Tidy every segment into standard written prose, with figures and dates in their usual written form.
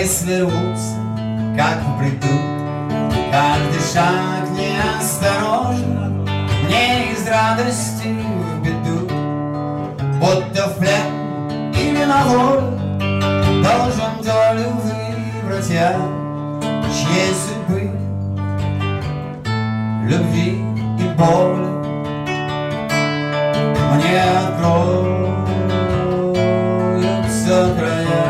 Мысли рвутся, как в бреду, каждый шаг неосторожно, мне из радости в беду, будто в плен или на волю должен долю выбрать я, чьей судьбы, любви и боли мне откроются края.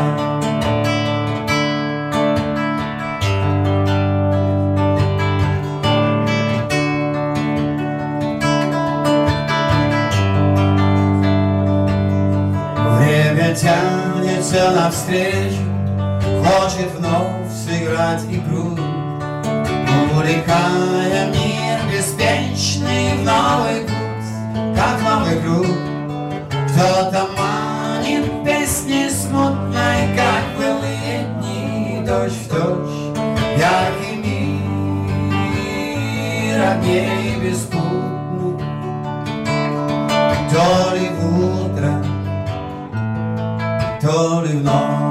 Время тянется навстречу, хочет вновь сыграть игру, увлекая мир беспечный в новый путь, как новый круг. Кто-то манит песней смутной, как былые дни, точь-в-точь яркий мир огней беспутных. То ли в утро, то ли в ночь.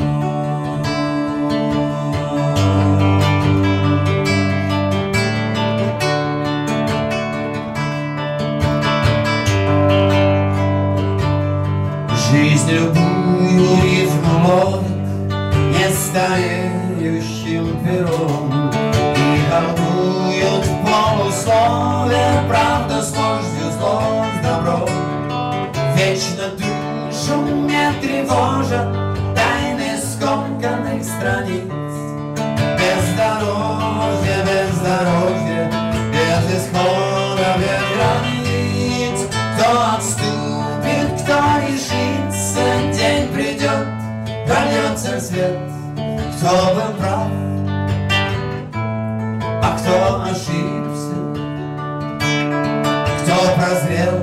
Жизнь любую рифму ловит нестареющим пером и колдует в полуслове правда с ложью, зло с добром. Вечно душу не тревожат тайны скомканных страниц. Бездорожье, бездорожье, без исхода, без границ. Кто отступит, кто решится, день придет, прольется свет. Кто был прав, а кто ошибся, кто прозрел,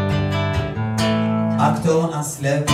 а кто ослеп.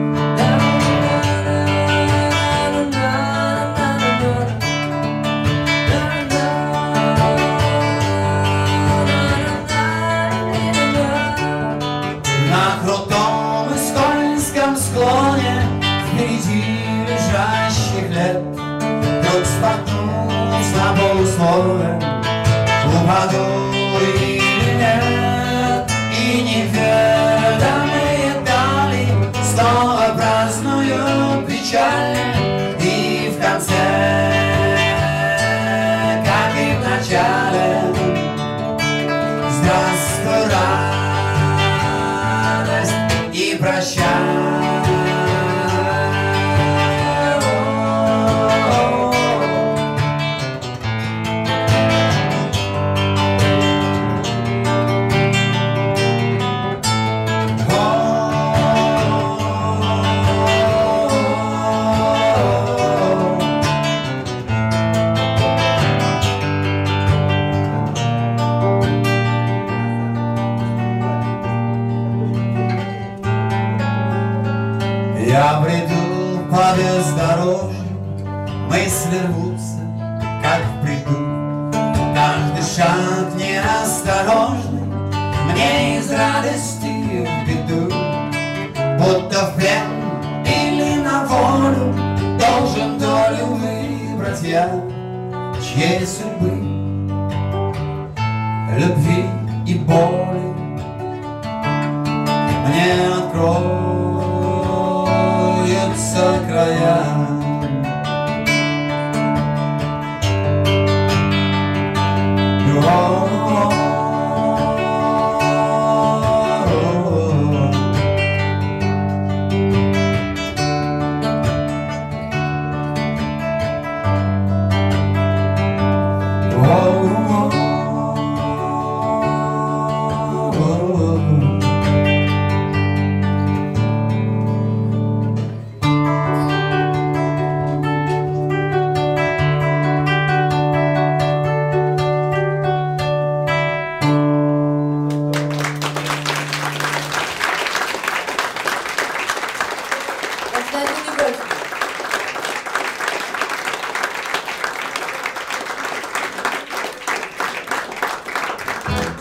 На крутом и скользком склоне впереди лежащих лет вдруг споткнусь на полусловие, упаду или нет, и неведомые дали снова празднуют печали, и в конце, как и в начале, здравствуй, радость и прощай. Я бреду по бездорожью, мысли рвутся, как в бреду. Каждый шаг неосторожный мне из радости в беду, будто в плен или на волю должен долю выбрать я, чьей судьбы, любви и боли мне откроются края. Когда